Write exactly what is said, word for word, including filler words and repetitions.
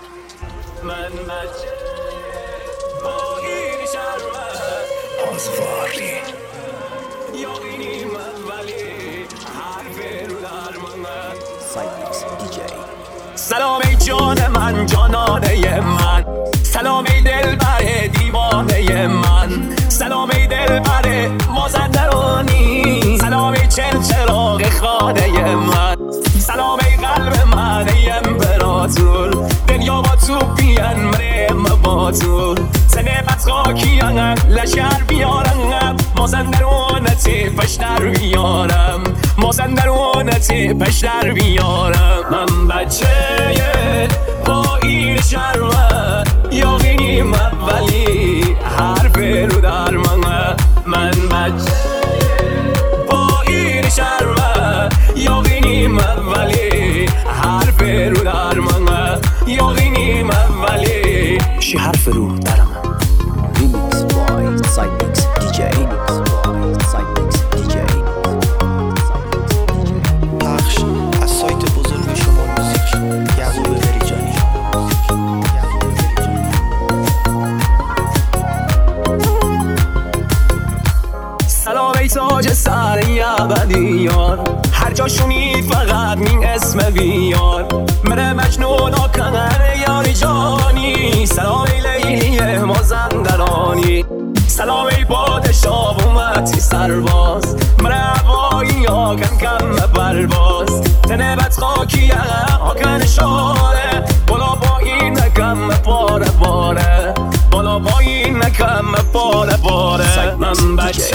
من بچه با این شرمت آزواری یاقینی من ولی حرف رو در من سایپکس دی جی. سلام ای جان من جانانه من، سلام ای دل بر دیوانه من، سلام ای دل بر مازندرانی، سلام ای چل چراغ خانه من، سلام ای قلب من ای امپراتور، دنیا با تو بیان مرم با تو، سنه بط خاکیانم لشکر بیارم، مازندرانتی پشتر بیارم، مازندرانتی پشتر بیارم. من بچه با این شرمه یاقینیم ولی حرف رو در من. من بچه با این شرمه یاقینیم ولی حرف رو در من، یاقینیم ولی شی حرف رو در من. ریمیکس بای سایپکس دی جی. ریمیکس بای سایپکس دی جی. پخش از سایت بزرگ شما موزیک یعقوب فریجانی. سلام ای تاج سر ابدیان، هر جا شونی فقط این اسم بیار، مره مجنون آکنر یاری جانی، سلام ای لیلی مازندرانی، سلام ای پادشاه اومدی سرباز، مره هوایی آکن کم پرواز، تنه بط خاکی آکن شاره، بالا پایین نکم پاره پاره، بالا پایین نکم پاره پاره. من بچه